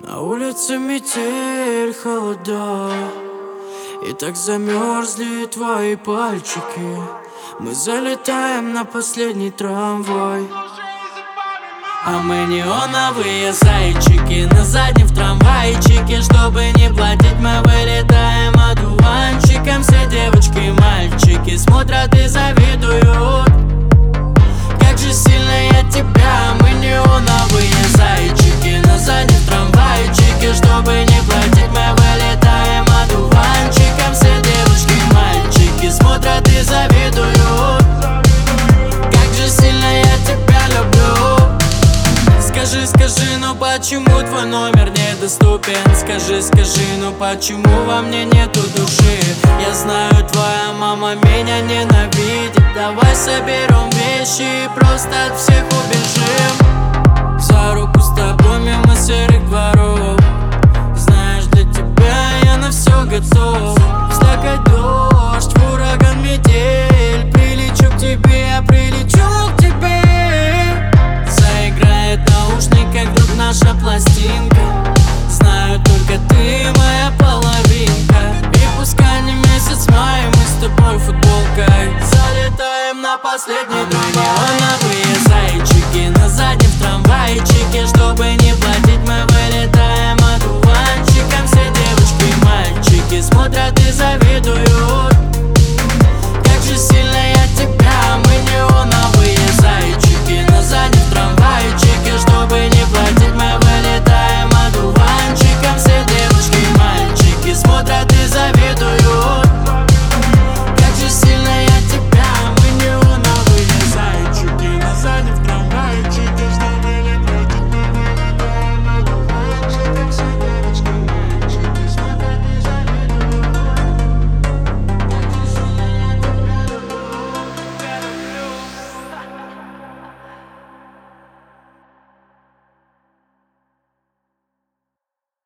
На улице метель, холода, и так замерзли твои пальчики. Мы залетаем на последний трамвай, а мы неоновые зайчики на заднем в трамвайчике. Чтобы не платить, мы вылетаем одуванчиком. Все девочки и мальчики смотрят и завидуют. Как же сильно я тебя, мы неоновые зайчики на заднем в трамвайчике. Чтобы не платить, мы вылетаем одуванчиком. Все девочки и мальчики смотрят и завидуют. Как же сильно я тебя люблю. Скажи, ну почему твой номер недоступен? Скажи, ну почему во мне нету души? Я знаю, твоя мама меня ненавидит. Давай соберем вещи и просто от всех убежим. За руку с тобой мимо серых дворов. Знаешь, для тебя я на все готов. Стакать дождь, в ураган метель. Прилечу к тебе, я прилечу к тебе. Заиграет в наушниках вдруг наша пластинка. Знаю, только ты моя половинка. И пускай не месяц май, мы с тобой футболкой залетаем на последний